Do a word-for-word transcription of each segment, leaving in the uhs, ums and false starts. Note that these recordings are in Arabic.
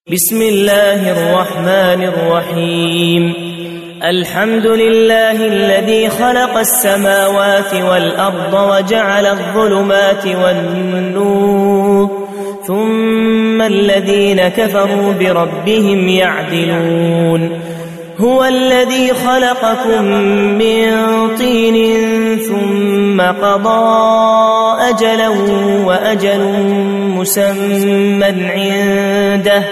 بسم الله الرحمن الرحيم الحمد لله الذي خلق السماوات والأرض وجعل الظلمات والنور ثم الذين كفروا بربهم يعدلون هو الذي خلقكم من طين ثم قضى أجلا وأجل مسمى عنده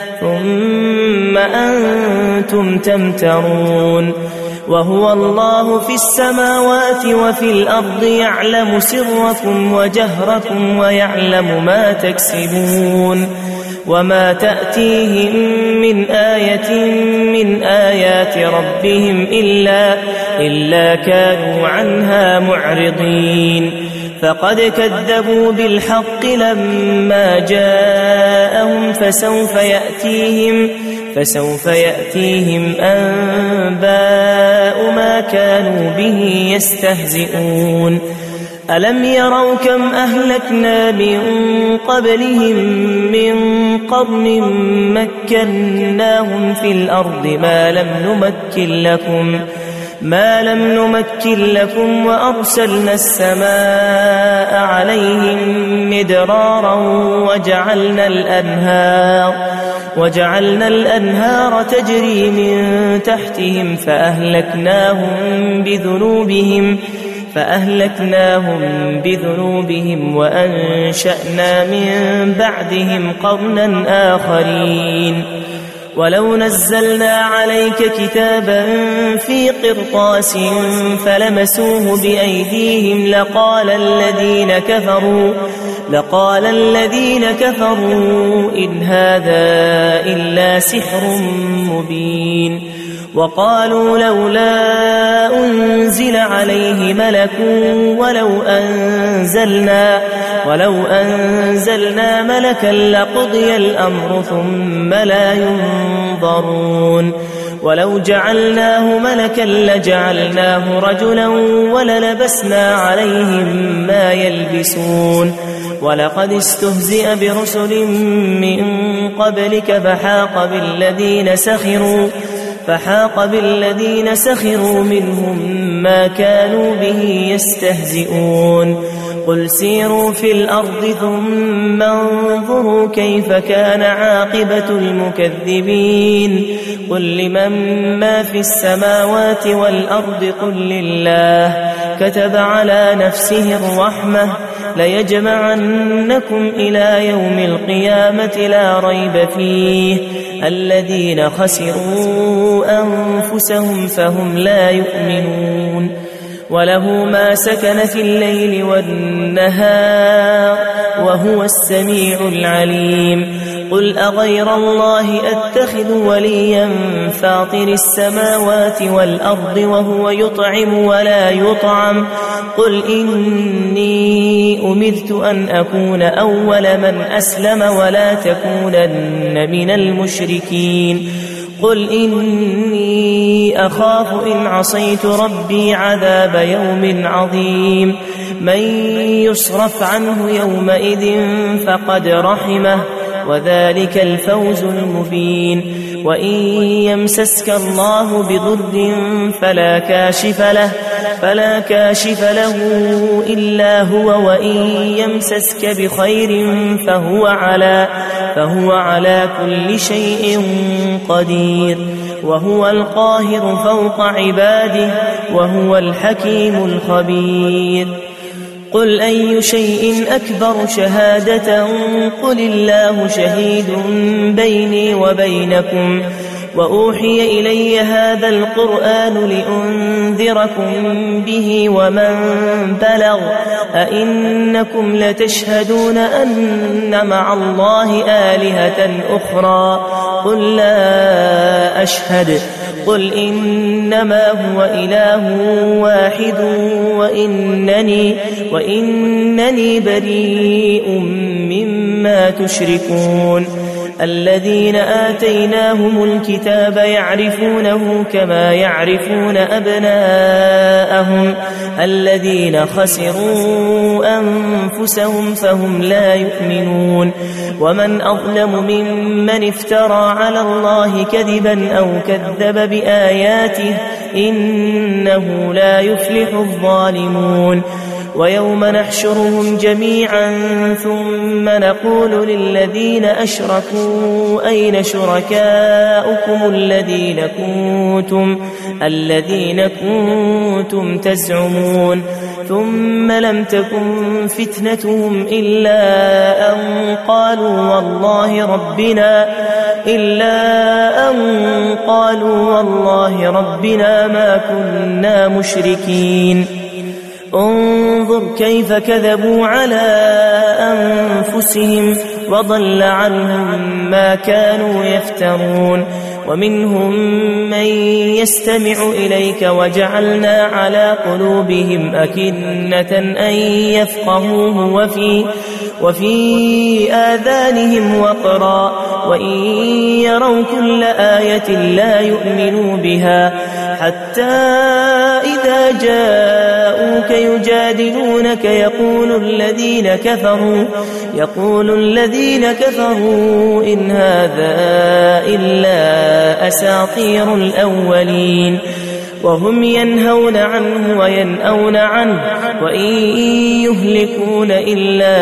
ثم أنتم تمترون وهو الله في السماوات وفي الأرض يعلم سركم وجهركم ويعلم ما تكسبون وما تأتيهم من آية من آيات ربهم إلا, إلا كانوا عنها معرضين فقد كذبوا بالحق لما جاءهم فسوف يأتيهم, فسوف يأتيهم أنباء ما كانوا به يستهزئون ألم يروا كم أهلكنا من قبلهم من قرن مكناهم في الأرض ما لم نمكن لكم ما لم نمكن لكم وأرسلنا السماء عليهم مدرارا وجعلنا الأنهار وجعلنا الأنهار تجري من تحتهم فأهلكناهم بذنوبهم فأهلكناهم بذنوبهم وأنشأنا من بعدهم قرنا آخرين ولو نزلنا عليك كتابا في قرطاس فلمسوه بأيديهم لقال الذين كفروا لقال الذين كفروا إن هذا إلا سحر مبين وقالوا لولا أنزل عليه ملك ولو أنزلنا ولو أنزلنا ملكا لقضي الأمر ثم لا ينظرون ولو جعلناه ملكا لجعلناه رجلا وللبسنا عليهم ما يلبسون ولقد استهزئ برسل من قبلك فحاق بالذين سخروا فحاق بالذين سخروا منهم ما كانوا به يستهزئون قل سيروا في الأرض ثم انظروا كيف كان عاقبة المكذبين قل لمن ما في السماوات والأرض قل لله كتب على نفسه الرحمة ليجمعنكم إلى يوم القيامة لا ريب فيه الذين خسروا أنفسهم فهم لا يؤمنون وله ما سكن في الليل والنهار وهو السميع العليم قل أغير الله أتخذ وليا فاطر السماوات والأرض وهو يطعم ولا يطعم قل إني أمرت أن أكون أول من أسلم ولا تكونن من المشركين قل إني أخاف إن عصيت ربي عذاب يوم عظيم من يصرف عنه يومئذ فقد رحمه وذلك الفوز المبين وإن يمسسك الله بضر فلا كاشف له فلا كاشف له إلا هو وإن يمسسك بخير فهو على فهو على كل شيء قدير وهو القاهر فوق عباده وهو الحكيم الخبير قل أي شيء أكبر شهادة قل الله شهيد بيني وبينكم وأوحي إلي هذا القرآن لأنذركم به ومن بلغ أئنكم لتشهدون أن مع الله آلهة أخرى قل لا أشهد قل إنما هو إله واحد وإنني, وإنني بريء مما تشركون الذين آتيناهم الكتاب يعرفونه كما يعرفون أبناءهم الذين خسروا أنفسهم فهم لا يؤمنون ومن أظلم ممن افترى على الله كذبا أو كذب بآياته إنه لا يفلح الظالمون ويوم نحشرهم جميعا ثم نقول للذين أشركوا أين شركاؤكم الذين كنتم, الذين كنتم تزعمون ثم لم تكن فتنتهم إلا أن قالوا والله ربنا إلا أن قالوا والله ربنا ما كنا مشركين انظر كيف كذبوا على أنفسهم وضل عنهم ما كانوا يفترون ومنهم من يستمع إليك وجعلنا على قلوبهم أكنة أن يفقهوه وفي, وفي آذانهم وقرا وإن يروا كل آية لا يؤمنوا بها حتى إذا جاءوك يجادلونك يقول الذين كفروا يقول الذين كفروا إن هذا إلا أساطير الأولين وهم ينهون عنه وينأون عنه وإن يهلكون إلا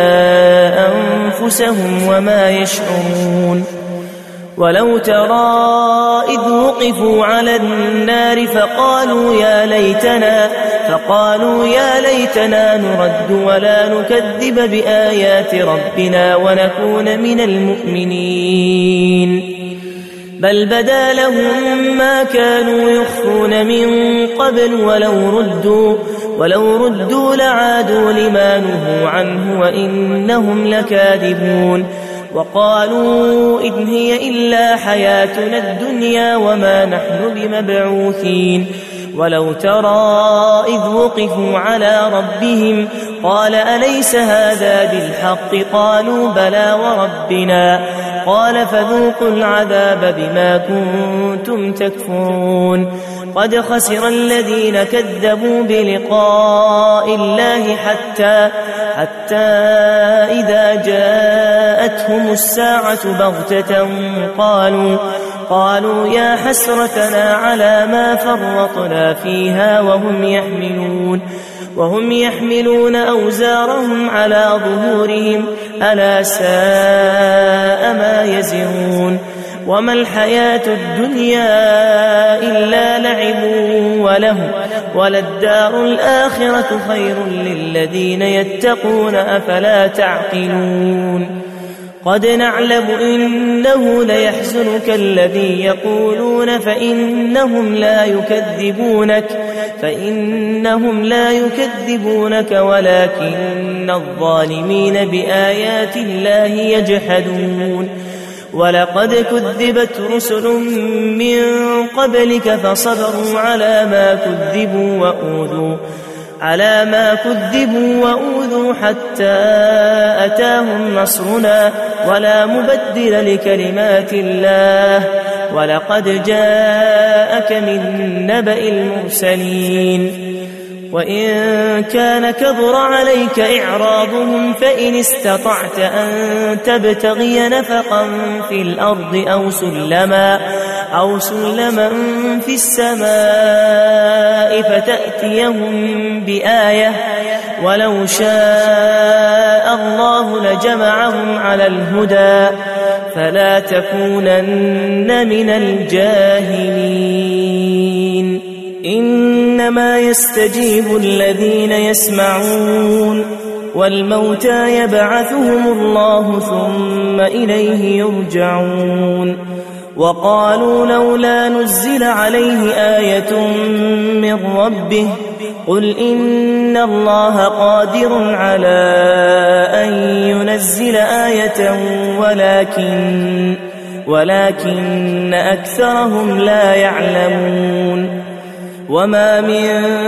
أنفسهم وما يشعرون ولو ترى إذ وقفوا على النار فقالوا يا ليتنا فقالوا يا ليتنا نرد ولا نكذب بآيات ربنا ونكون من المؤمنين بل بدا لهم ما كانوا يخفون من قبل ولو ردوا ولو ردوا لعادوا لما نهوا عنه وإنهم لكاذبون وقالوا إن هي إلا حياتنا الدنيا وما نحن بمبعوثين ولو ترى إذ وقفوا على ربهم قال أليس هذا بالحق قالوا بلى وربنا قال فذوقوا العذاب بما كنتم تكفرون قد خسر الذين كذبوا بلقاء الله حتى, حتى إذا جاءتهم الساعة بغتة قالوا, قالوا يا حسرتنا على ما فرطنا فيها وهم يحملون وهم يحملون أوزارهم على ظهورهم ألا ساء ما يزرون وما الحياة الدنيا إلا لعب وله وللدار الآخرة خير للذين يتقون أفلا تعقلون قد نعلم إنه ليحزنك الذي يقولون فإنهم لا يكذبونك فإنهم لا يكذبونك ولكن الظالمين بآيات الله يجحدون ولقد كذبت رسل من قبلك فصبروا على ما كذبوا وأوذوا على ما كذبوا وأوذوا حتى أتاهم نصرنا ولا مبدل لكلمات الله ولقد جاءك من نبأ المرسلين وإن كان كبر عليك إعراضهم فإن استطعت أن تبتغي نفقا في الأرض أو سلما, أو سلما في السماء فتأتيهم بآية ولو شاء الله لجمعهم على الهدى فلا تكونن من الجاهلين إنما يستجيب الذين يسمعون والموتى يبعثهم الله ثم إليه يرجعون وقالوا لولا نزل عليه آية من ربه قل إن الله قادر على أن ينزل آية ولكن, ولكن أكثرهم لا يعلمون وما من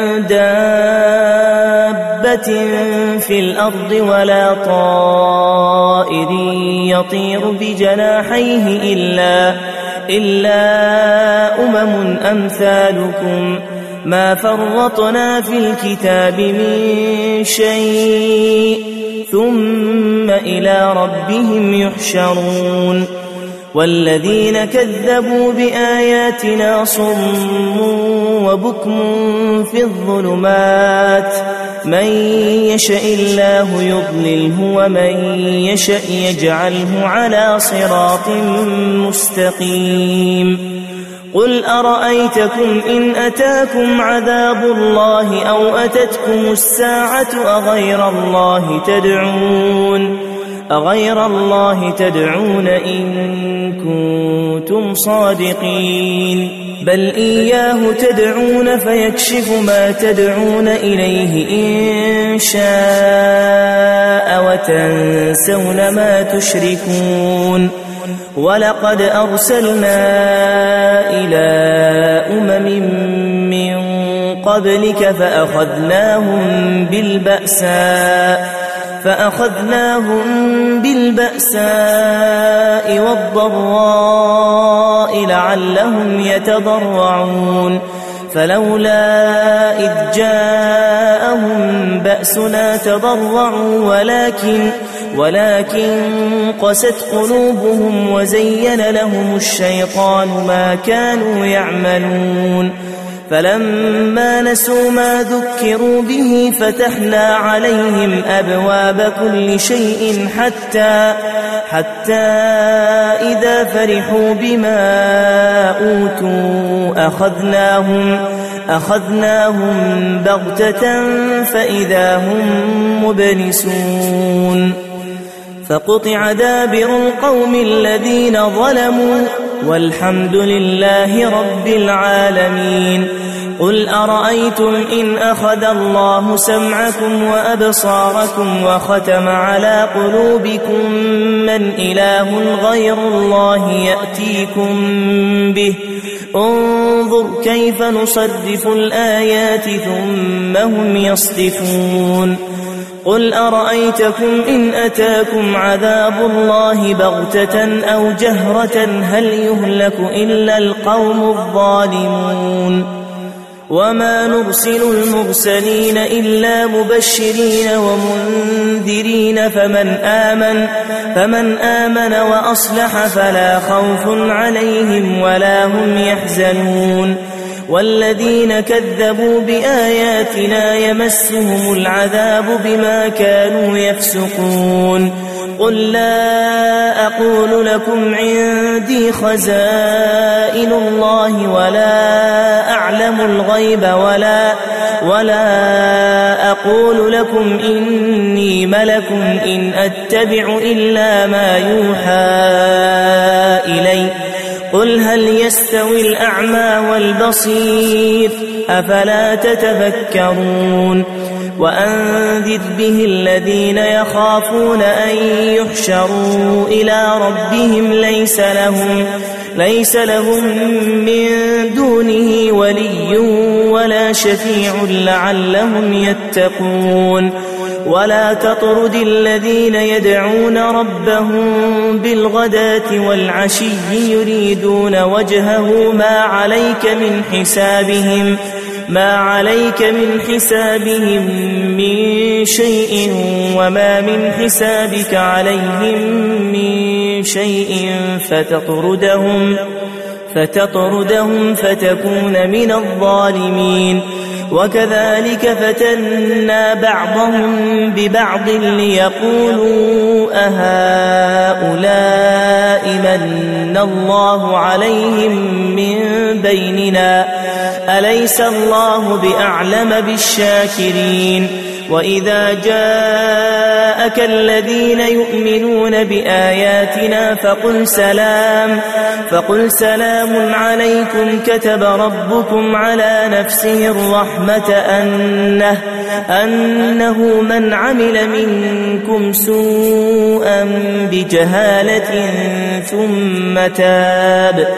دابة في الأرض ولا طائر يطير بجناحيه إلا, إلا أمم أمثالكم ما فرطنا في الكتاب من شيء ثم إلى ربهم يحشرون والذين كذبوا بآياتنا صم وبكم في الظلمات من يشاء الله يضلله ومن يشاء يجعله على صراط مستقيم قل أرأيتكم إن أتاكم عذاب الله أو أتتكم الساعة أغير الله تدعون أغير الله تدعون إن كنتم صادقين بل إياه تدعون فيكشف ما تدعون إليه إن شاء وتنسون ما تشركون ولقد أرسلنا إلى أمم من قبلك فأخذناهم بالبأساء فأخذناهم بالبأساء والضراء لعلهم يتضرعون فلولا إذ جاءهم بأسنا تضرعوا ولكن ولكن قست قلوبهم وزين لهم الشيطان ما كانوا يعملون فلما نسوا ما ذكروا به فتحنا عليهم أبواب كل شيء حتى حتى إذا فرحوا بما أوتوا أخذناهم أخذناهم بغتة فإذا هم مبلسون فقطع دابر القوم الذين ظلموا والحمد لله رب العالمين قل أرأيتم إن أخذ الله سمعكم وأبصاركم وختم على قلوبكم من إله غير الله يأتيكم به انظر كيف نصرف الآيات ثم هم يصدفون قل أرأيتكم إن أتاكم عذاب الله بغتة أو جهرة هل يهلك إلا القوم الظالمون وما نرسل المرسلين إلا مبشرين ومنذرين فمن آمن, فمن آمن وأصلح فلا خوف عليهم ولا هم يحزنون والذين كذبوا بآياتنا يمسهم العذاب بما كانوا يفسقون قل لا أقول لكم عندي خزائن الله ولا أعلم الغيب ولا, ولا أقول لكم إني ملك إن أتبع إلا ما يوحى إلي قل هل يستوي الأعمى والبصير أفلا تتفكرون وأنذر به الذين يخافون أن يحشروا إلى ربهم ليس لهم, ليس لهم من دونه ولي ولا شفيع لعلهم يتقون ولا تطرد الذين يدعون ربهم بالغداة والعشي يريدون وجهه ما عليك من حسابهم ما عليك من حسابهم من شيء وما من حسابك عليهم من شيء فتطردهم فتطردهم فتكون من الظالمين وكذلك فتنا بعضهم ببعض ليقولوا أهؤلاء من الله عليهم من بيننا أليس الله بأعلم بالشاكرين وإذا جاءك الذين يؤمنون بآياتنا فقل سلام فقل سلام عليكم كتب ربكم على نفسه الرحمة أنه, أنه من عمل منكم سوءا بجهالة ثم تاب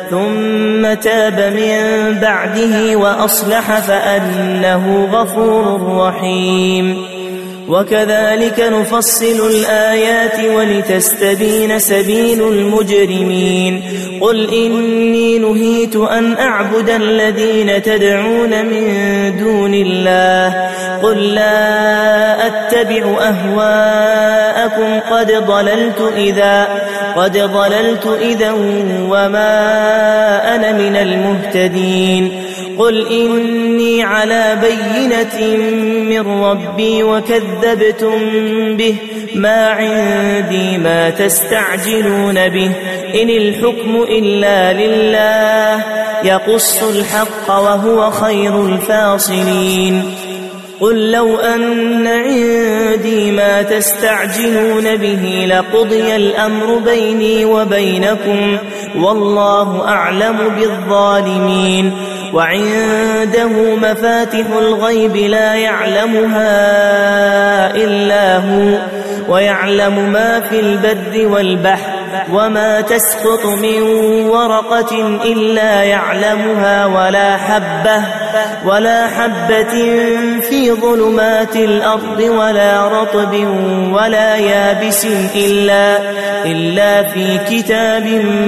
ثم تاب من بعده وأصلح فأنه غفور رحيم. وكذلك نفصل الآيات ولتستبين سبيل المجرمين. قل إني نهيت أن أعبد الذين تدعون من دون الله قل لا أتبع أهواءكم قد ضللت إذا قد ضللت إذا وما أنا من المهتدين. قل إني على بينة من ربي وكذبتم به ما عندي ما تستعجلون به إن الحكم إلا لله يقص الحق وهو خير الفاصلين. قل لو أن عندي ما تستعجلون به لقضي الأمر بيني وبينكم والله أعلم بالظالمين. وعنده مفاتح الغيب لا يعلمها إلا هو ويعلم ما في البر والبحر وما تسقط من ورقة إلا يعلمها ولا حبة ولا حبة في ظلمات الأرض ولا رطب ولا يابس إلا إلا في كتاب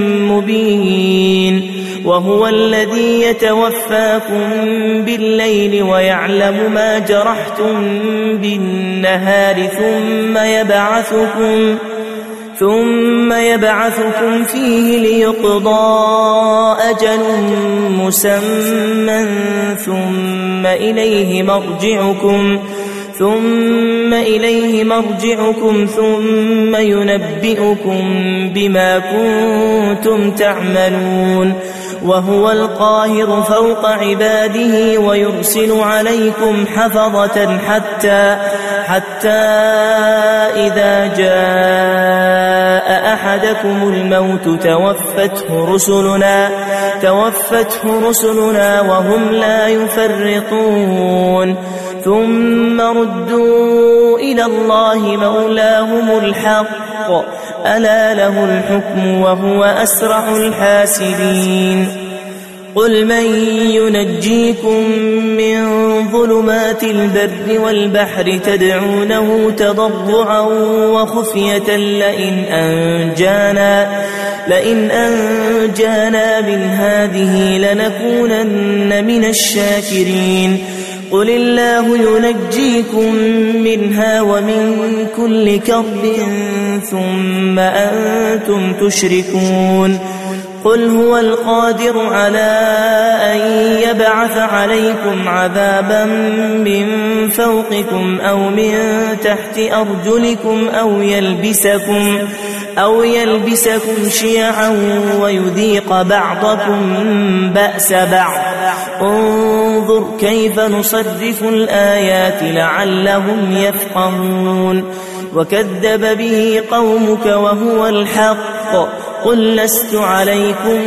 مبين. وهو الذي يتوفاكم بالليل ويعلم ما جرحتم بالنهار ثم يبعثكم ثم يبعثكم فيه ليقضى أجل مسمى ثم إليه مرجعكم ثم إليه مرجعكم ثم ينبئكم بما كنتم تعملون. وهو القاهر فوق عباده ويرسل عليكم حفظة حتى حتى إذا جاء أحدكم الموت توفته رسلنا توفته رسلنا وهم لا يفرطون ثم ردوا إلى الله مولاهم الحق ألا له الحكم وهو أسرع الحاسبين. قل من ينجيكم من ظلمات البر والبحر تدعونه تضرعا وخفية لئن أنجانا لئن أنجانا من هذه لنكونن من الشاكرين. قل الله ينجيكم منها ومن كل كرب ثم أنتم تشركون. قل هو القادر على أن يبعث عليكم عذابا من فوقكم أو من تحت أرجلكم أو يلبسكم أو يلبسكم شيعا ويذيق بعضكم بأس بعض. انظر كيف نصرف الآيات لعلهم يفقهون. وكذب به قومك وهو الحق قل لست عليكم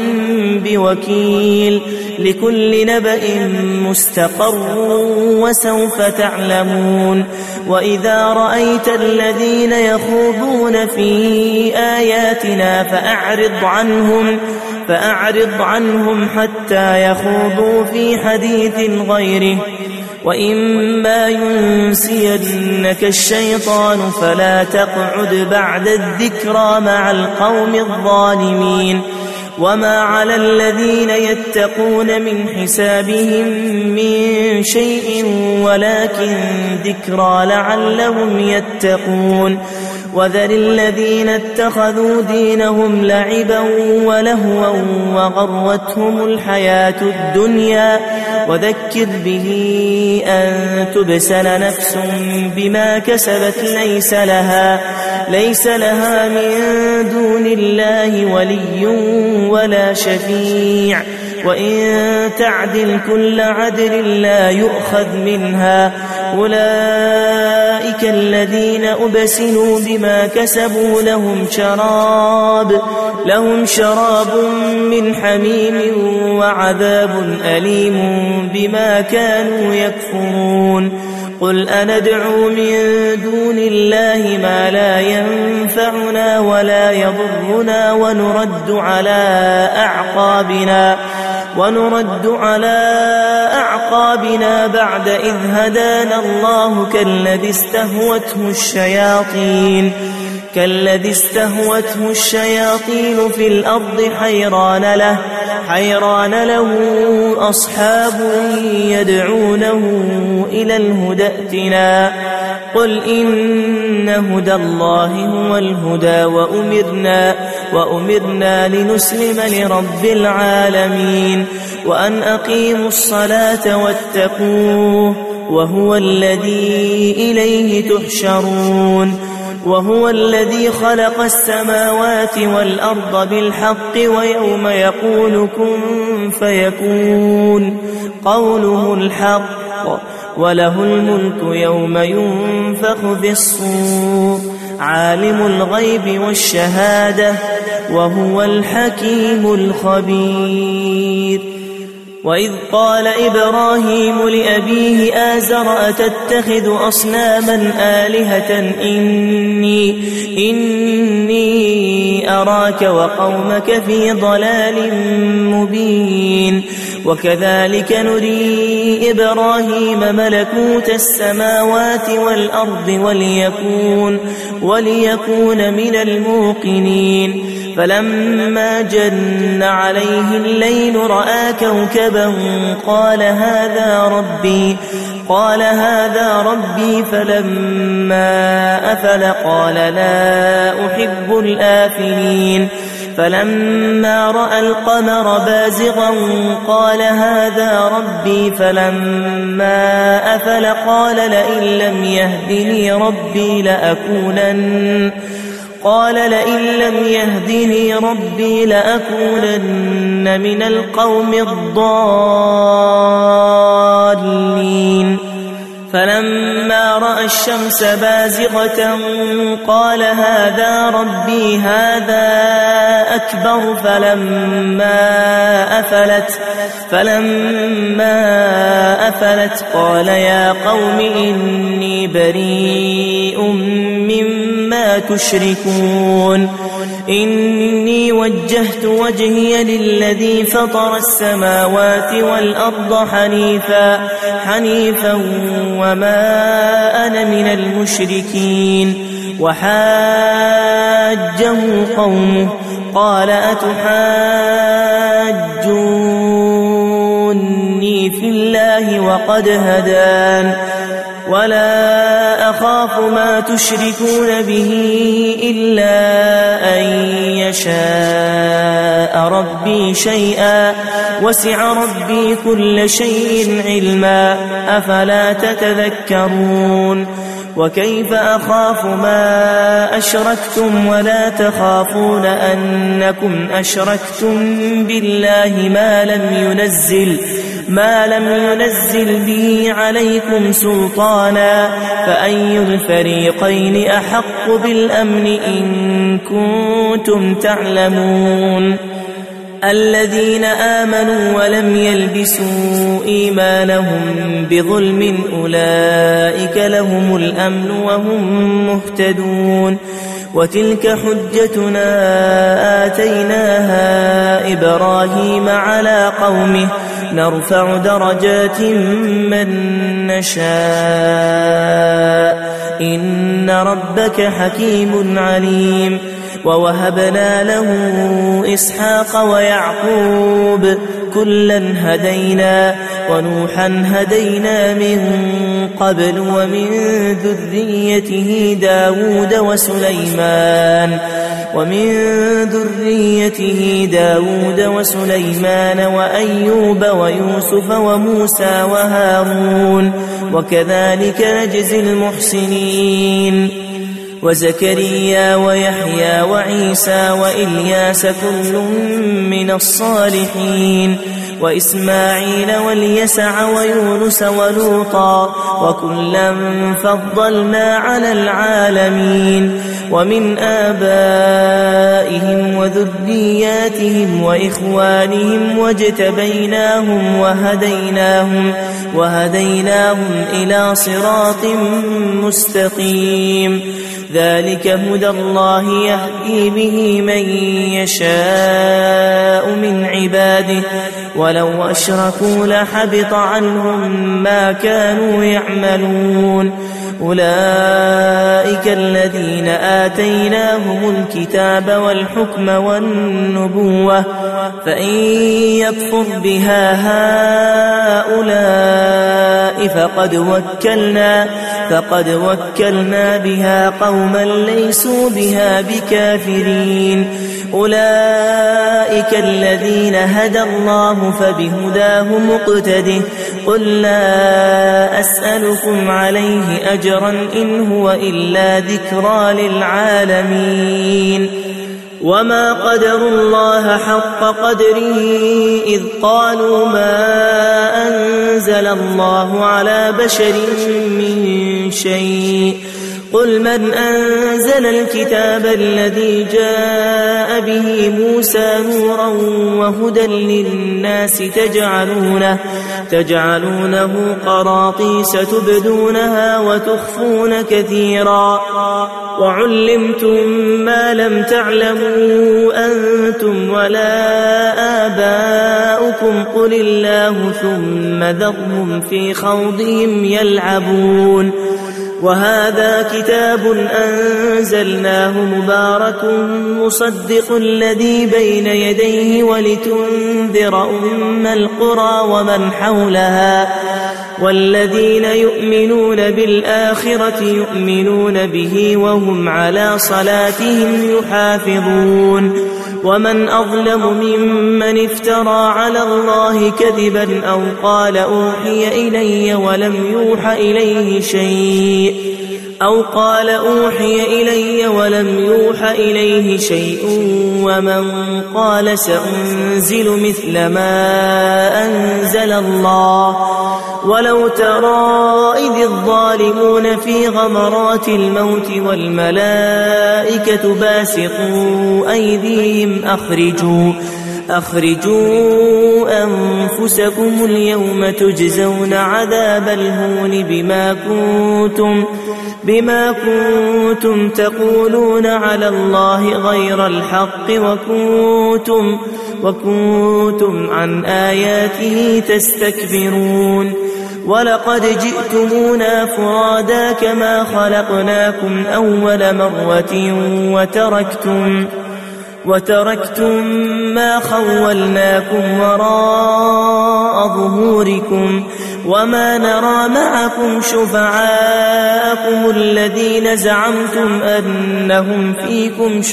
بوكيل لكل نبأ مستقر وسوف تعلمون. وإذا رأيت الذين يخوضون في آياتنا فأعرض عنهم فأعرض عنهم حتى يخوضوا في حديث غيره وإما ينسينك الشيطان فلا تقعد بعد الذكرى مع القوم الظالمين. وما على الذين يتقون من حسابهم من شيء ولكن ذكرى لعلهم يتقون. وذر الذين اتخذوا دينهم لعبا ولهوا وغرتهم الحياة الدنيا وذكر به أن تبسل نفس بما كسبت ليس لها ليس لها من دون الله ولي ولا شفيع وإن تعدل كل عدل لا يؤخذ منها. أولئك الذين أبسلوا بما كسبوا لهم شراب لهم شراب من حميم وعذاب أليم بما كانوا يكفرون. قل أندعو من دون الله ما لا ينفعنا ولا يضرنا ونرد على أعقابنا ونرد على أعقابنا بعد إذ هدانا الله كالذي استهوته الشياطين كالذي استهوته الشياطين في الأرض حيران له حيران له أصحاب يدعونه إلى الهدى ائتنا قل إن هدى الله هو الهدى وأمرنا وأمرنا لنسلم لرب العالمين وأن أقيموا الصلاة واتقوه وهو الذي إليه تحشرون وهو الذي خلق السماوات والأرض بالحق ويوم يقول كن فيكون قوله الحق وله الملك يوم ينفخ في الصور عالم الغيب والشهادة وهو الحكيم الخبير وإذ قال إبراهيم لأبيه آزر أتتخذ أصناما آلهة إني, إني أراك وقومك في ضلال مبين وكذلك نري إبراهيم ملكوت السماوات والأرض وليكون, وليكون من الموقنين فلما جن عليه الليل رأى كوكبا قال هذا ربي قال هذا ربي فلما أفل قال لا أحب الآفلين فلما رأى القمر بازغا قال هذا ربي فلما أفل قال لئن لم يهدني ربي لأكونن قال لئن لم يهدني ربي لأكونن من القوم الضالين فلما رأى الشمس بازغة قال هذا ربي هذا أكبر فلما أفلت فلما أفلت قال يا قوم إني بريء مما تشركون إني وجهت وجهي للذي فطر السماوات والأرض حنيفا حنيفا وما أنا من المشركين وحاجه قومه قال أتحاجوني في الله وقد هدان ولا أخاف ما تشركون به إلا أن يشاء ربي شيئا وسع ربي كل شيء علما أفلا تتذكرون وكيف أخاف ما أشركتم ولا تخافون أنكم أشركتم بالله ما لم ينزل ما لم ينزل به عليكم سلطانا فأي الفريقين أحق بالأمن إن كنتم تعلمون الذين آمنوا ولم يلبسوا إيمانهم بظلم أولئك لهم الأمن وهم مهتدون وتلك حجتنا آتيناها إبراهيم على قومه نرفع درجات من نشاء إن ربك حكيم عليم ووهبنا له إسحاق ويعقوب كلا هدينا ونوحا هدينا من قبل ومن ذريته داود وسليمان ومن ذريته داود وسليمان وأيوب ويوسف وموسى وهارون وكذلك نجزي المحسنين وزكريا ويحيى وعيسى وإلياس كل من الصالحين وإسماعيل واليسع ويونس ولوطا وكلا فضلنا على العالمين ومن آبائهم وذرياتهم وإخوانهم واجتبيناهم وهديناهم وهديناهم إلى صراط مستقيم ذلك هدى الله يهدي به من يشاء من عباده ولو أشركوا لحبط عنهم ما كانوا يعملون أولئك الذين آتيناهم الكتاب والحكم والنبوة فإن يكفر بها هؤلاء فقد وكلنا فقد وكلنا بها قوما ليسوا بها بكافرين أولئك الذين هدى الله فبهداه مقتده قل لا أسألكم عليه أجرا إن هو إلا ذكرى للعالمين وما قدروا الله حق قدره إذ قالوا ما أنزل الله على بشر من شيء قل من أنزل الكتاب الذي جاء به موسى نورا وهدى للناس تجعلونه, تجعلونه قراطيس تبدونها وتخفون كثيرا وعلمتم ما لم تعلموا أنتم ولا آباؤكم قل الله ثم ذرهم في خوضهم يلعبون وهذا كتاب أنزلناه مبارك مصدق الذي بين يديه ولتنذر أم القرى ومن حولها والذين يؤمنون بالآخرة يؤمنون به وهم على صلاتهم يحافظون ومن أظلم ممن افترى على الله كذبا أو قال أوحي إلي ولم يوحى إليه شيء أو قال أوحي إلي ولم يوحى إليه شيء ومن قال سأنزل مثل ما أنزل الله ولو ترى إذ الظالمون في غمرات الموت والملائكة باسطوا أيديهم أخرجوا أخرجوا أنفسكم اليوم تجزون عذاب الهون بما كنتم بما كنتم تقولون على الله غير الحق وكنتم وكنتم عن آياته تستكبرون ولقد جئتمونا فرادا كما خلقناكم أول مرة وتركتم وتركتم ما خولناكم وراء ظهوركم وما نرى معكم شفعاءكم الذين زعمتم أنهم فيكم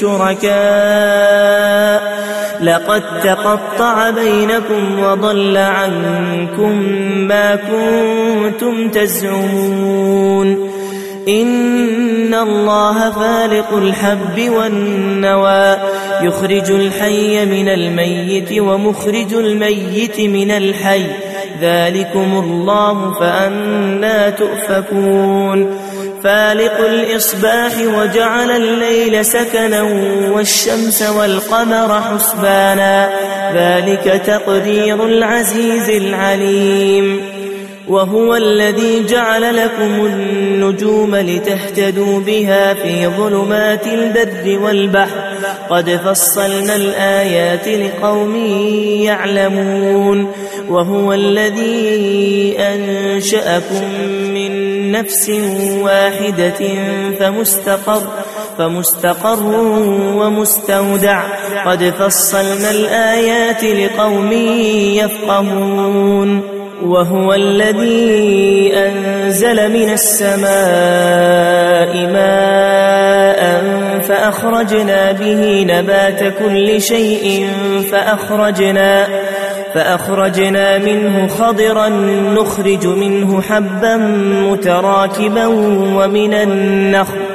شركاء لقد تقطع بينكم وضل عنكم ما كنتم تزعمون إن الله فالق الحب والنوى يخرج الحي من الميت ومخرج الميت من الحي ذلكم الله فأنى تؤفكون فالق الإصباح وجعل الليل سكنا والشمس والقمر حسبانا ذلك تقدير العزيز العليم وهو الذي جعل لكم النجوم لتهتدوا بها في ظلمات البر والبحر قد فصلنا الآيات لقوم يعلمون وهو الذي أنشأكم من نفس واحدة فمستقر فمستقر ومستودع قد فصلنا الآيات لقوم يفقهون وهو الذي أنزل من السماء ماء فأخرجنا به نبات كل شيء فأخرجنا فأخرجنا منه خضرا نخرج منه حبا متراكبا ومن النخل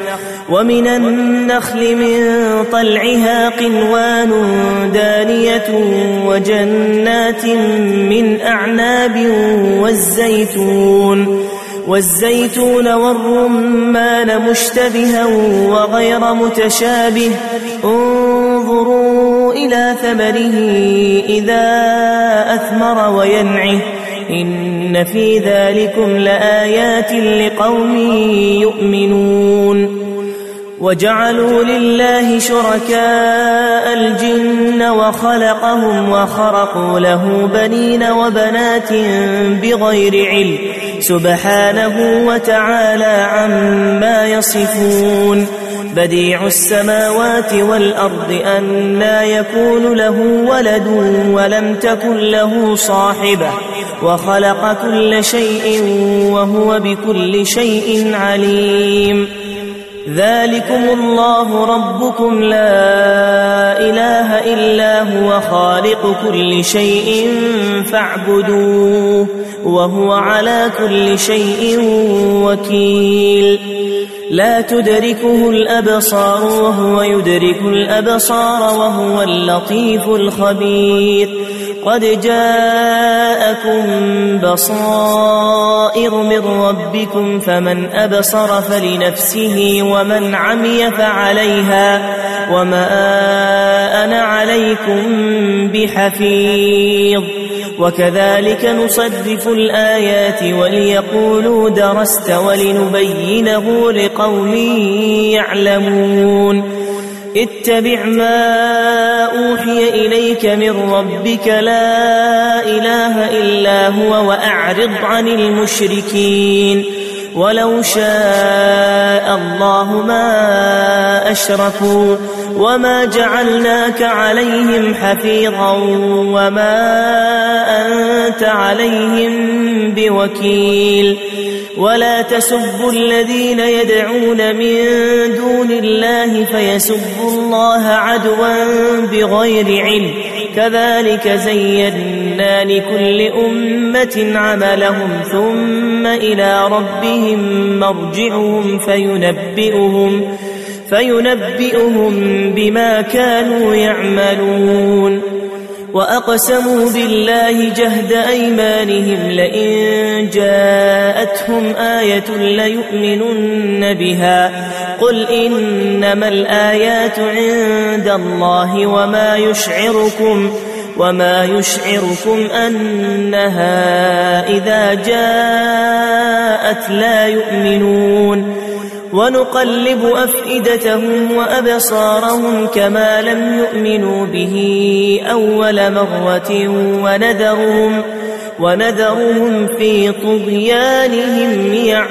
ومن النخل من طلعها قنوان دانية وجنات من أعناب والزيتون والزيتون والرمان مشتبها وغير متشابه انظروا إلى ثمره إذا أثمر وينعه إن في ذلكم لآيات لقوم يؤمنون وجعلوا لله شركاء الجن وخلقهم وخرقوا له بنين وبنات بغير علم سبحانه وتعالى عما يصفون بديع السماوات والأرض أنى يكون له ولد ولم تكن له صاحبة وخلق كل شيء وهو بكل شيء عليم ذلكم الله ربكم لا إله إلا هو خالق كل شيء فاعبدوه وهو على كل شيء وكيل لا تدركه الأبصار وهو يدرك الأبصار وهو اللطيف الخبير قد جاءكم بصائر من ربكم فمن أبصر فلنفسه ومن عمي فعليها وما أنا عليكم بحفيظ وكذلك نصرف الآيات وليقولوا درست ولنبينه لقوم يعلمون اتبع ما أوحي إليك من ربك لا إله إلا هو وأعرض عن المشركين ولو شاء الله ما أشركوا وما جعلناك عليهم حفيظا وما أنت عليهم بوكيل ولا تسبوا الذين يدعون من دون الله فيسبوا الله عدوا بغير علم كذلك زينا لكل أمة عملهم ثم إلى ربهم مرجعهم فينبئهم فينبئهم بما كانوا يعملون وأقسموا بالله جهد أيمانهم لئن جاءتهم آية ليؤمنن بها قل إنما الآيات عند الله وما يشعركم وما يشعركم أنها إذا جاءت لا يؤمنون ونقلب أفئدتهم وأبصارهم كما لم يؤمنوا به أول مرة ونذرهم, ونذرهم في طغيانهم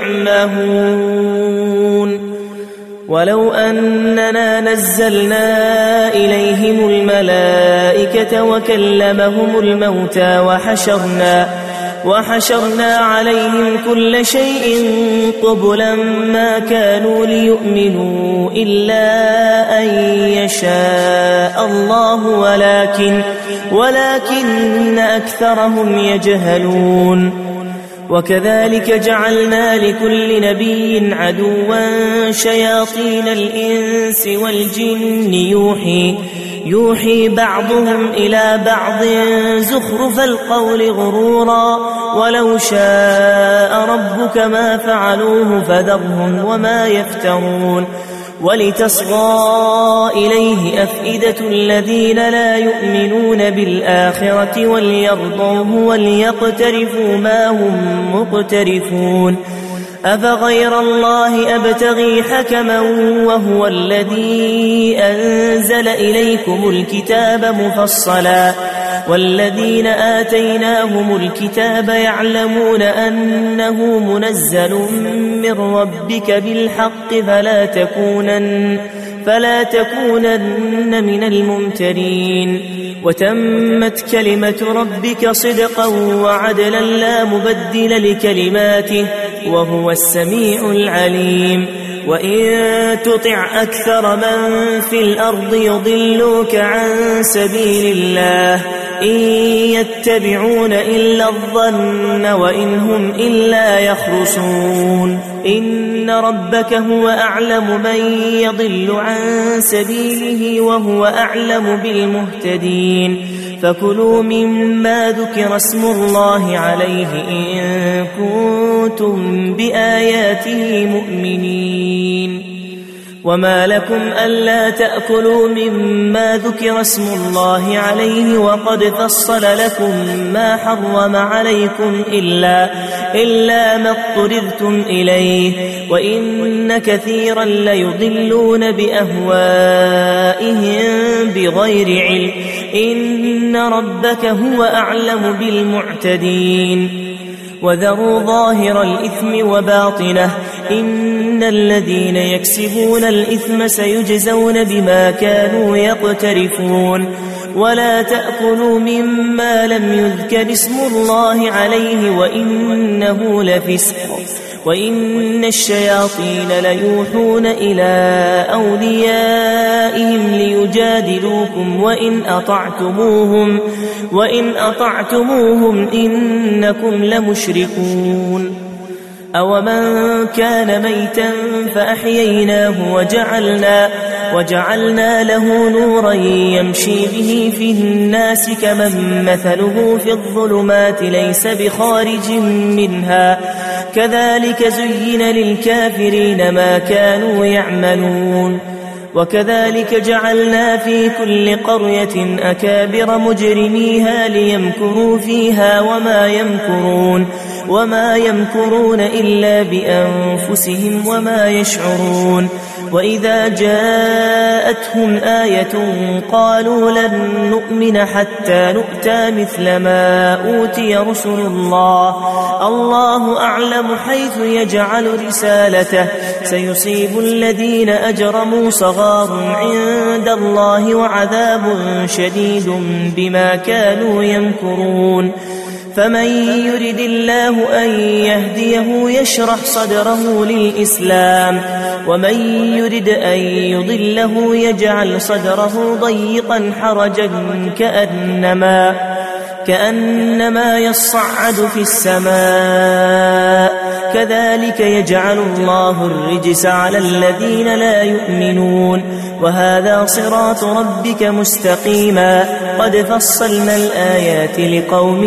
يعمهون ولو أننا نزلنا إليهم الملائكة وكلمهم الموتى وحشرنا وحشرنا عليهم كل شيء قبلا ما كانوا ليؤمنوا إلا أن يشاء الله ولكن, ولكن أكثرهم يجهلون وكذلك جعلنا لكل نبي عدوا شياطين الإنس والجن يوحي يوحي بعضهم إلى بعض زخرف القول غرورا ولو شاء ربك ما فعلوه فذرهم وما يفترون ولتصغى إليه أفئدة الذين لا يؤمنون بالآخرة وليرضوه وليقترفوا ما هم مقترفون أفغير الله أبتغي حكما وهو الذي أنزل إليكم الكتاب مفصلا والذين آتيناهم الكتاب يعلمون أنه منزل من ربك بالحق فلا تكونن فلا تكونن من الممترين وتمت كلمة ربك صدقا وعدلا لا مبدل لكلماته وهو السميع العليم وإن تطع أكثر من في الأرض يضلوك عن سبيل الله إن يتبعون إلا الظن وإن هم إلا يخرصون إن ربك هو أعلم من يضل عن سبيله وهو أعلم بالمهتدين فكلوا مما ذكر اسم الله عليه إن كنتم بآياته مؤمنين وما لكم ألا تأكلوا مما ذكر اسم الله عليه وقد فصل لكم ما حرم عليكم إلا, إلا ما اضطررتم إليه وإن كثيرا ليضلون بأهوائهم بغير علم إن ربك هو أعلم بالمعتدين وذروا ظاهر الإثم وباطنه إن الذين يكسبون الإثم سيجزون بما كانوا يقترفون ولا تأكلوا مما لم يذكر اسم الله عليه وإنه لفسق وإن الشياطين ليوحون إلى أوليائهم ليجادلوكم وإن أطعتموهم, وإن أطعتموهم إنكم لمشركون أومن كان ميتا فأحييناه وجعلنا, وجعلنا له نورا يمشي به في الناس كمن مثله في الظلمات ليس بخارج منها كذلك زين للكافرين ما كانوا يعملون وكذلك جعلنا في كل قرية أكابر مجرميها ليمكروا فيها وما يمكرون وما يمكرون إلا بأنفسهم وما يشعرون وإذا جاءتهم آية قالوا لن نؤمن حتى نؤتى مثل ما أوتي رسل الله الله أعلم حيث يجعل رسالته سيصيب الذين أجرموا صغار عند الله وعذاب شديد بما كانوا يمكرون فمن يرد الله أن يهديه يشرح صدره للإسلام ومن يرد أن يضله يجعل صدره ضيقا حرجا كأنما, كأنما يصعد في السماء كذلك يجعل الله الرجس على الذين لا يؤمنون وهذا صراط ربك مستقيما قد فصلنا الآيات لقوم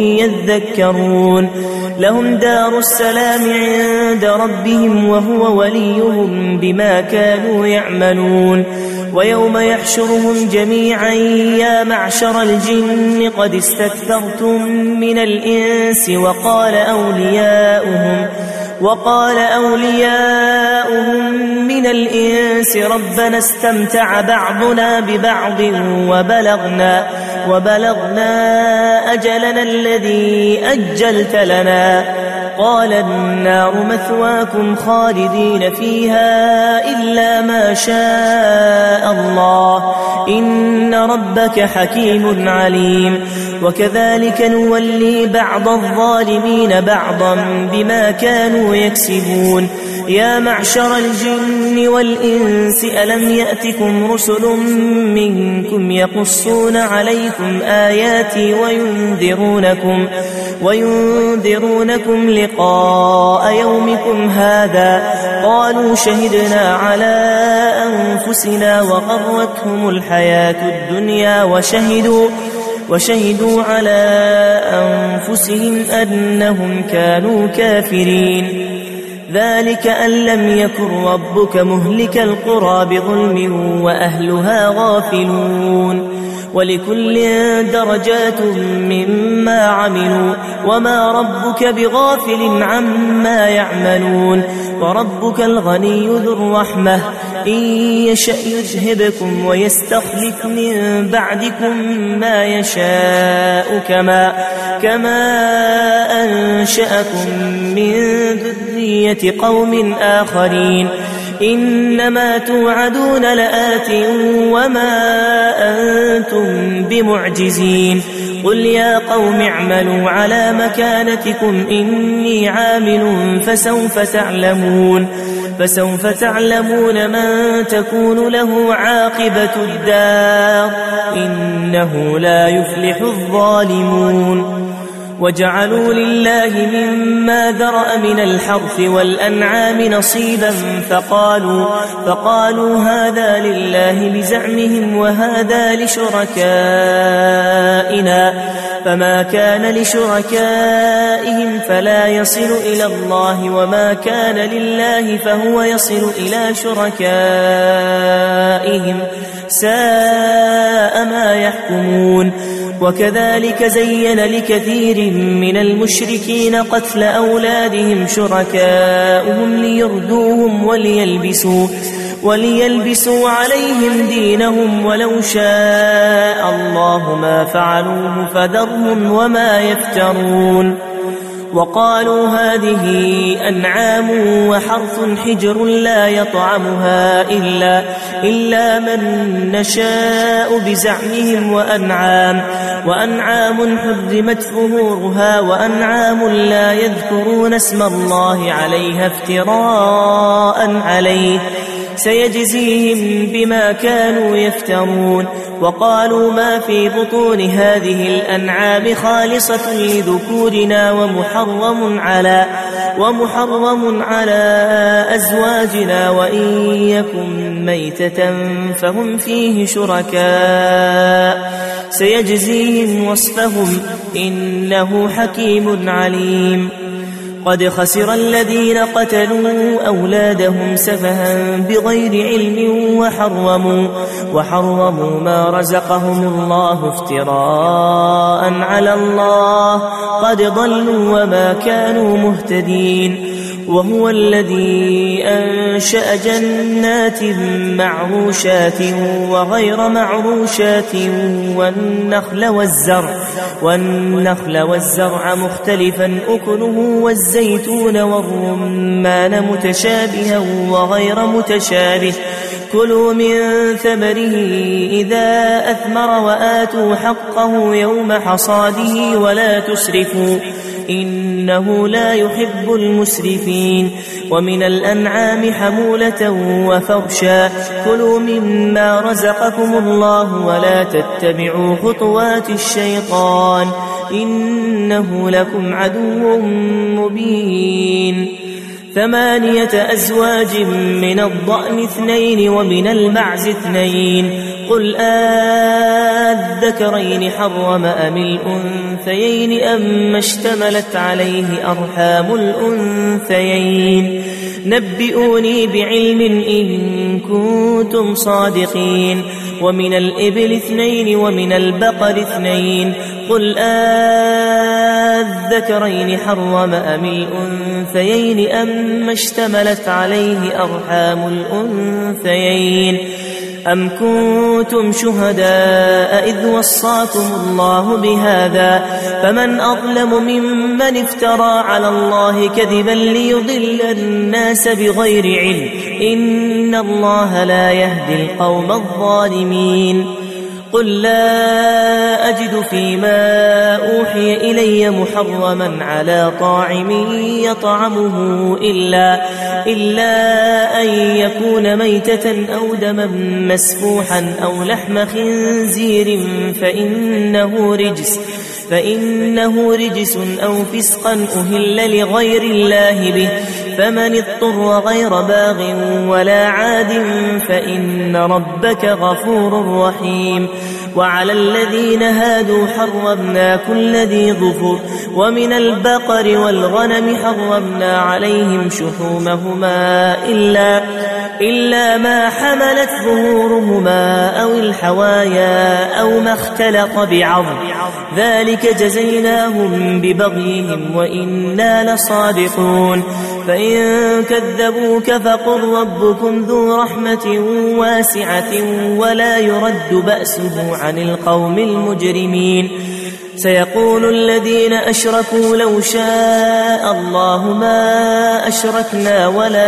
يذكرون لهم دار السلام عند ربهم وهو وليهم بما كانوا يعملون ويوم يحشرهم جميعا يا معشر الجن قد استكثرتم من الإنس وقال أولياؤهم وقال أولياؤهم من الإنس ربنا استمتع بعضنا ببعض وبلغنا, وبلغنا أجلنا الذي أجلت لنا قال النار مثواكم خالدين فيها إلا ما شاء الله إن ربك حكيم عليم وكذلك نولي بعض الظالمين بعضا بما كانوا يكسبون يا معشر الجن والإنس ألم يأتكم رسل منكم يقصون عليكم آياتي وينذرونكم, وينذرونكم لقاء يومكم هذا قالوا شهدنا على أنفسنا وغرتهم الحياة الدنيا وشهدوا, وشهدوا على أنفسهم أنهم كانوا كافرين ذلك أن لم يكن ربك مهلك القرى بظلم وأهلها غافلون ولكل درجات مما عملوا وما ربك بغافل عما يعملون وربك الغني ذو الرحمة إن يشأ يذهبكم ويستخلف من بعدكم ما يشاء كما, كما أنشأكم من ذرية قوم آخرين إنما توعدون لآت وما أنتم بمعجزين قل يا قوم اعملوا على مكانتكم إني عامل فسوف تعلمون فسوف تعلمون من تكون له عاقبة الدار إنه لا يفلح الظالمون. وجعلوا لله مما ذرأ من الحرث والأنعام نصيبا فقالوا, فقالوا هذا لله بزعمهم وهذا لشركائنا، فما كان لشركائهم فلا يصل إلى الله، وما كان لله فهو يصل إلى شركائهم، ساء ما يحكمون. وكذلك زين لكثير من المشركين قتل أولادهم شركاؤهم ليردوهم وليلبسوا, وليلبسوا عليهم دينهم، ولو شاء الله ما فعلوه فذرهم وما يفترون. وقالوا هذه أنعام وحرث حجر لا يطعمها إلا, إلا من نشاء بزعمهم، وأنعام, وأنعام حرمت ظهورها، وأنعام لا يذكرون اسم الله عليها افتراء عليه، سيجزيهم بما كانوا يفترون. وقالوا ما في بطون هذه الأنعام خالصة لذكورنا ومحرم على, ومحرم على أزواجنا، وإن يكن ميتة فهم فيه شركاء، سيجزيهم وصفهم إنه حكيم عليم. قد خسر الذين قتلوا أولادهم سفها بغير علم وحرموا, وحرموا ما رزقهم الله افتراء على الله، قد ضلوا وما كانوا مهتدين. وهو الذي أنشأ جنات معروشات وغير معروشات والنخل والزرع, والنخل والزرع مختلفا أكله، والزيتون والرمان متشابها وغير متشابه، كلوا من ثمره إذا أثمر وآتوا حقه يوم حصاده ولا تسرفوا إنه لا يحب المسرفين. ومن الأنعام حمولة وفرشا، كلوا مما رزقكم الله ولا تتبعوا خطوات الشيطان إنه لكم عدو مبين. ثمانية أزواج من الضأن اثنين ومن المعز اثنين، قل آذكرين حرم أم الأنثيين أم اشتملت عليه أرحام الأنثيين، نبئوني بعلم إن كنتم صادقين. ومن الإبل اثنين ومن البقر اثنين، قل آذكرين حرم أم الأنثيين أم اشتملت عليه أرحام الأنثيين، أم كنتم شهداء إذ وصاكم الله بهذا، فمن أظلم ممن افترى على الله كذبا ليضل الناس بغير علم، إن الله لا يهدي القوم الظالمين. قل لا أجد فيما أوحي إلي محرما على طاعم يطعمه إلا, إلا أن يكون ميتة أو دما مسفوحا أو لحم خنزير فإنه رجس, فإنه رجس أو فسقا أهل لغير الله به، فمن اضطر غير باغ ولا عاد فإن ربك غفور رحيم. وعلى الذين هادوا حرمنا كل ذي ظفر، ومن البقر والغنم حرمنا عليهم شحومهما إلا, إلا ما حملت ظهورهما أو الحوايا أو ما اختلط بعظم، ذلك جزيناهم ببغيهم وإنا لصادقون. فإن كذبوك فقل ربكم ذو رحمة واسعة ولا يرد بأسه عن القوم المجرمين. سيقول الذين أشركوا لو شاء الله ما أشركنا ولا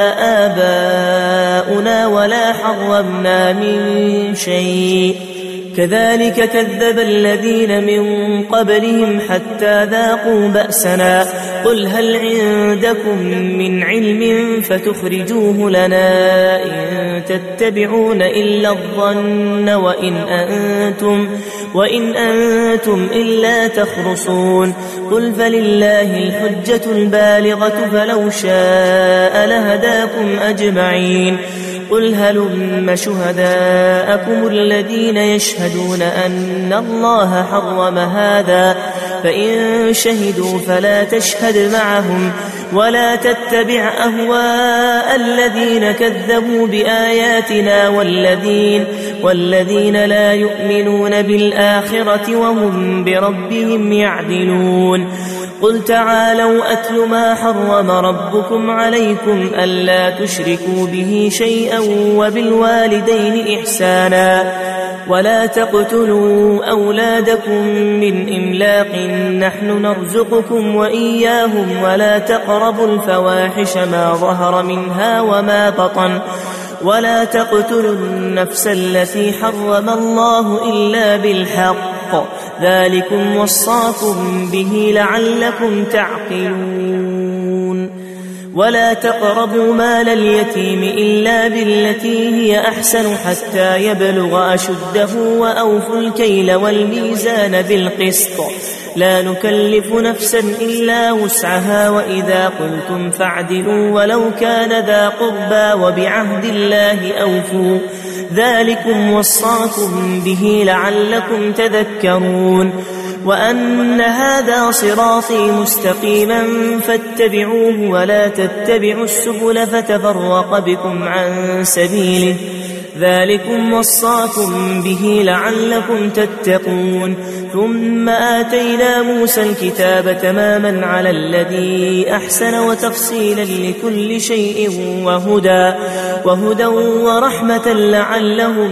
آباؤنا ولا حرمنا من شيء كذلك كذب الذين من قبلهم حتى ذاقوا بأسنا قل هل عندكم من علم فتخرجوه لنا إن تتبعون إلا الظن وإن أنتم, وإن أنتم إلا تخرصون قل فلله الحجة البالغة فلو شاء لهداكم أجمعين قل هلم شهداءكم الذين يشهدون أن الله حرم هذا فإن شهدوا فلا تشهد معهم ولا تتبع أهواء الذين كذبوا بآياتنا والذين, والذين لا يؤمنون بالآخرة وهم بربهم يعدلون قل تعالوا أتل ما حرم ربكم عليكم ألا تشركوا به شيئا وبالوالدين إحسانا ولا تقتلوا أولادكم من إملاق نحن نرزقكم وإياهم ولا تقربوا الفواحش ما ظهر منها وما بطن ولا تقتلوا النفس التي حرم الله إلا بالحق ذلكم وصاكم به لعلكم تعقلون ولا تقربوا مال اليتيم إلا بالتي هي أحسن حتى يبلغ أشده وأوفوا الكيل والميزان بالقسط لا نكلف نفسا إلا وسعها وإذا قلتم فاعدلوا ولو كان ذا قربى وبعهد الله أوفوا ذلكم وصاكم به لعلكم تذكرون وأن هذا صراطي مستقيما فاتبعوه ولا تتبعوا السبل فتفرق بكم عن سبيله ذلكم وصاكم به لعلكم تتقون ثم آتينا موسى الكتاب تماما على الذي أحسن وتفصيلا لكل شيء وهدى, وهدى ورحمة لعلهم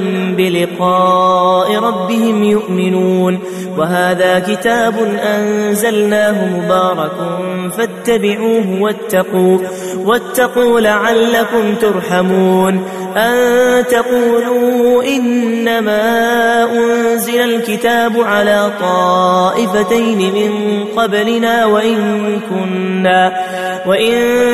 بلقاء ربهم يؤمنون وهذا كتاب أنزلناه مبارك فاتبعوه واتقوا, واتقوا لعلكم ترحمون أن تقولوا إنما أنزل الكتاب على طائفتين من قبلنا وإن كنا, وإن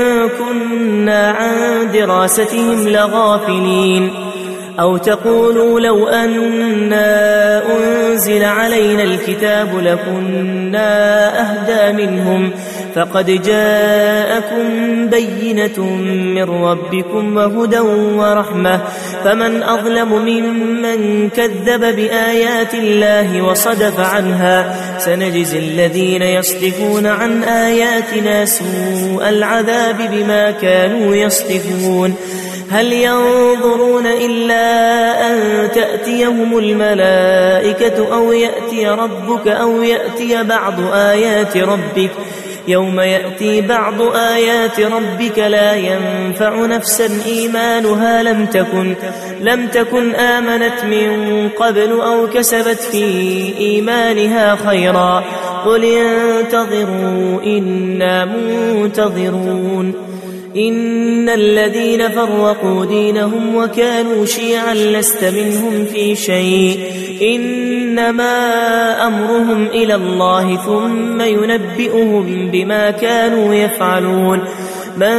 كنا عن دراستهم لغافلين أو تقولوا لو أنا أنزل علينا الكتاب لكنا أهدى منهم فقد جاءكم بينة من ربكم وهدى ورحمة فمن أظلم ممن كذب بآيات الله وصدف عنها سنجزي الذين يصدفون عن آياتنا سوء العذاب بما كانوا يصدفون هل ينظرون إلا أن تأتيهم الملائكة أو يأتي ربك أو يأتي بعض آيات ربك يوم يأتي بعض آيات ربك لا ينفع نفسا إيمانها لم تكن, لم تكن آمنت من قبل أو كسبت في إيمانها خيرا قل انتظروا إنا منتظرون إن الذين فرقوا دينهم وكانوا شيعا لست منهم في شيء إنما أمرهم إلى الله ثم ينبئهم بما كانوا يفعلون من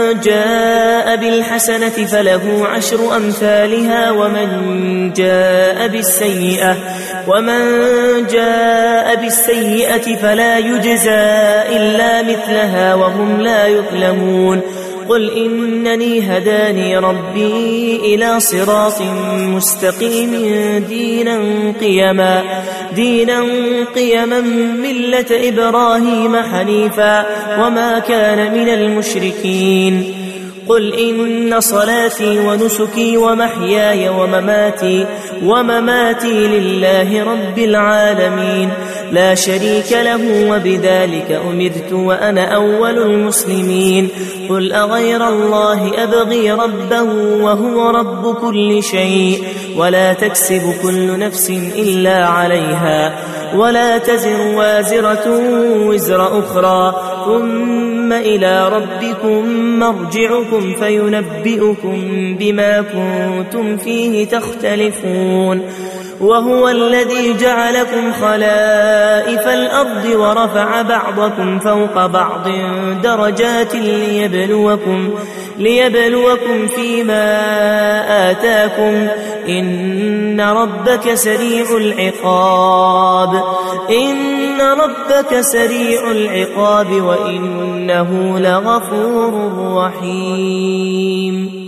جاء بالحسنة فله عشر أمثالها ومن جاء بالسيئة ومن جاء بالسيئة فلا يجزى إلا مثلها وهم لا يظلمون قل إنني هداني ربي إلى صراط مستقيم دينا قيما, دينا قيما ملة إبراهيم حنيفا وما كان من المشركين قل إن صلاتي ونسكي ومحياي ومماتي, ومماتي لله رب العالمين لا شريك له وبذلك أمرت وأنا أول المسلمين قل أغير الله أبغي ربا وهو رب كل شيء ولا تكسب كل نفس إلا عليها ولا تزر وازرة وزر أخرى ثم إلى ربكم مرجعكم فينبئكم بما كنتم فيه تختلفون وهو الذي جعلكم خلائف الأرض ورفع بعضكم فوق بعض درجات ليبلوكم, ليبلوكم فيما آتاكم إن ربك سريع العقاب إن ربك سريع العقاب وإنه لغفور رحيم.